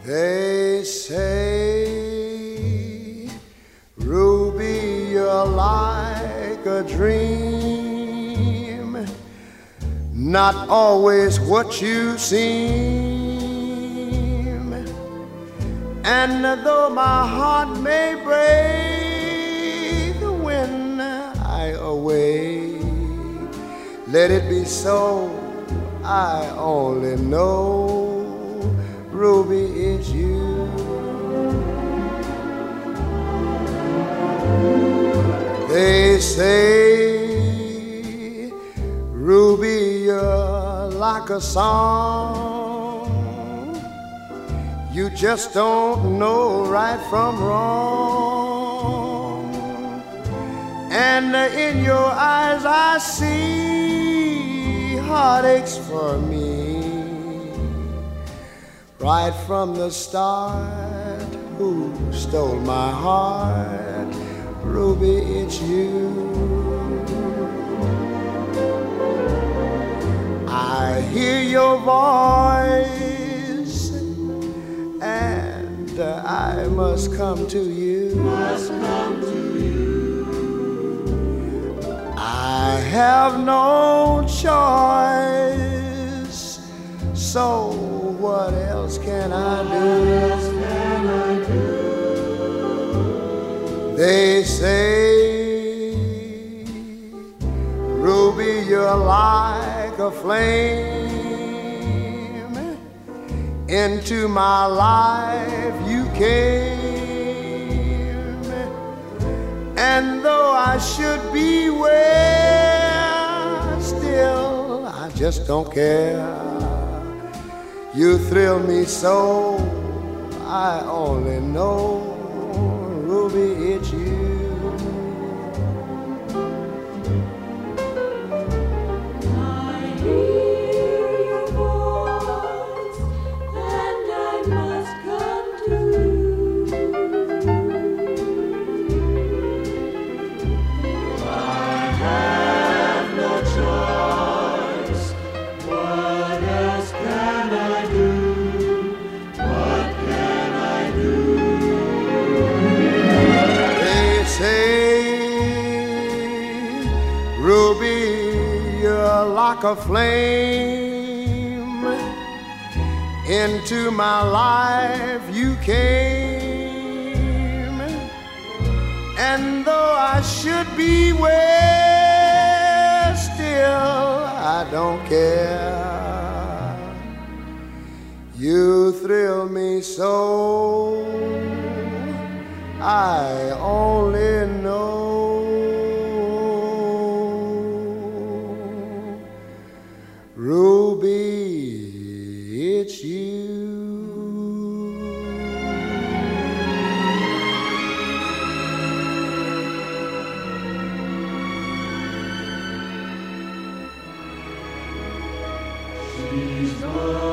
They say, Ruby, you're like a dream, not always what you seem. And though my heart may break when I awake, let it be so. I only know, Ruby, it's you. They say, Ruby, you're like a song. You just don't know right from wrong. And in your eyes I see heartaches for me. Right from the start, who stole my heart? Ruby, it's you. I hear your voice, and I must come to you. I have no choice, so what else can I do? They say, Ruby, you're like a flame. Into my life you came. And though I should beware, still I just don't care. You thrill me so, I only know, Ruby, it's you. I hear your voice, and I must come to you. I have no choice. What else can I do? What can I do? Ruby, you're like a flame. Into my life you came. And though I should beware, still I don't care. You thrill me so, I only know, Ruby, it's you. She's the